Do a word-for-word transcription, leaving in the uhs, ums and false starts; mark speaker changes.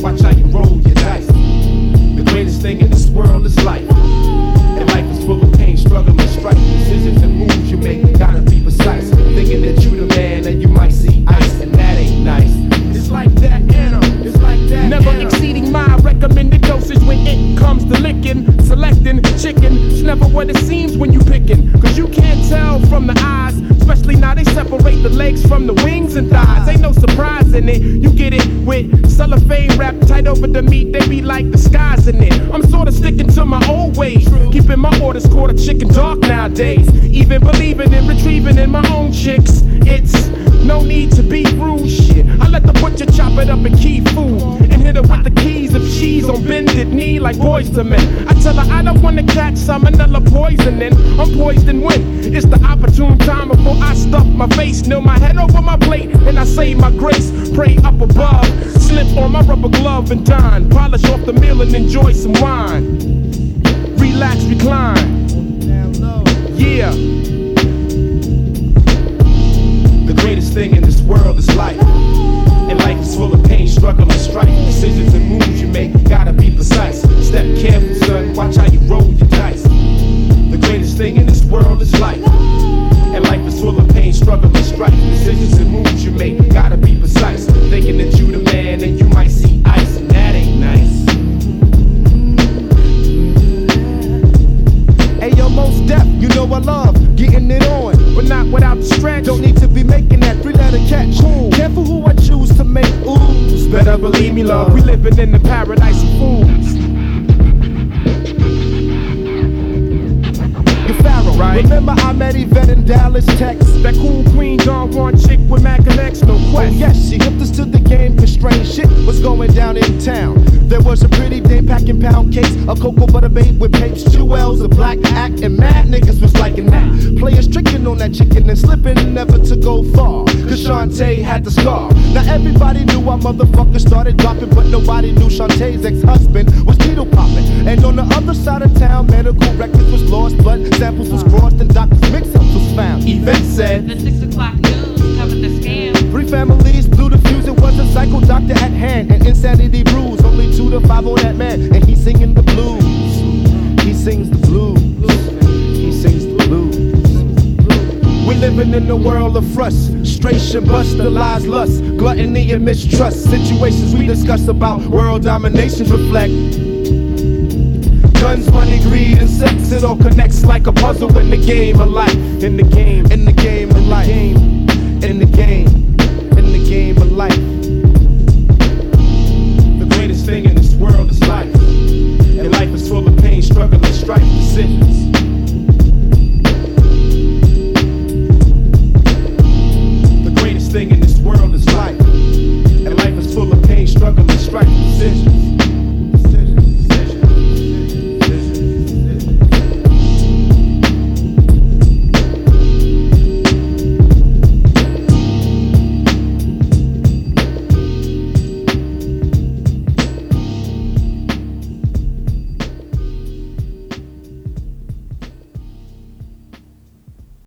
Speaker 1: watch how you roll your dice. The greatest thing in this world is life. And life is full of pain, struggle, and strife. Decisions and moves you make gotta be precise. Thinking that you the man and you might see ice, and that ain't nice. It's like that, Anna. It's like that.
Speaker 2: Never
Speaker 1: Anna.
Speaker 2: exceeding my recommended dosage when it comes to licking. Selecting chicken, it's never what it seems when you picking. Cause you can't tell from the eyes, especially now they separate the legs from the wings and thighs. Ain't no surprise in it, you get it with cellophane wrapped tight over the meat, they be like disguising it. I'm sorta sticking to my old ways, keeping my orders quarter chicken dark nowadays. Even believing in retrieving in my own chicks. It's no need to be rude shit. I let the butcher chop it up and key food and hit her with the keys of cheese on bended knee like boys to men. I tell her I don't wanna catch salmonella poisoning. I'm poised and when it's the opportune time before I stuff my face, kneel my head over my plate, and I say my grace. Pray up above, slip on my rubber glove and dine. Polish off the meal and enjoy some wine. Relax, recline. Yeah.
Speaker 1: The greatest thing in this world is life. And life is full of pain, struggle, and strife. Decisions and moves you make gotta be precise. Step careful, son, watch how you roll your dice. The greatest thing in this world is life. And life is full of pain, struggle, and strife. Decisions and moves you make gotta be precise. Thinking that you the man and you might see ice, and that ain't nice.
Speaker 3: Hey yo, most deaf, you know I love getting it on,
Speaker 2: but not without the stretch.
Speaker 3: Don't need to be making that three-letter catch. Cool. Careful who I choose to make ooze.
Speaker 2: Better believe me, love, we living in the paradise of fools.
Speaker 3: You Pharaoh, right? Remember I met Yvette in Dallas, Texas.
Speaker 2: That cool queen Don Juan chick with Mac and X, no
Speaker 3: Oh
Speaker 2: question.
Speaker 3: yes, she hipped us to the game, cause strange shit was going down in town. There was a pretty dame packing pound cakes, a cocoa butter babe with papes, jewels, a black act, and mad niggas was liking that. Players tricking on that chicken and slipping, never to go far, cause Shantae had the scar. Now everybody knew our motherfucker started dropping, but nobody knew Shantae's ex-husband was needle popping. And on the other side of town, medical records was lost, blood samples was crossed, and doctors' mix-ups was found.
Speaker 1: Yvette said,
Speaker 4: The six o'clock news covered the scam.
Speaker 3: three families blew the fuse, it was a psycho doctor at hand, and insanity brews, only two to five on that man, and he's singing the blues. He sings the blues. He sings the blues.
Speaker 1: we living in a world of frustration, bust the lies, lust, gluttony, and mistrust. Situations we discuss about world dominations reflect guns, money, greed, and sex. It all connects like a puzzle in the game of life.
Speaker 2: In the game,
Speaker 3: In the game of life.
Speaker 2: game.
Speaker 3: In the game.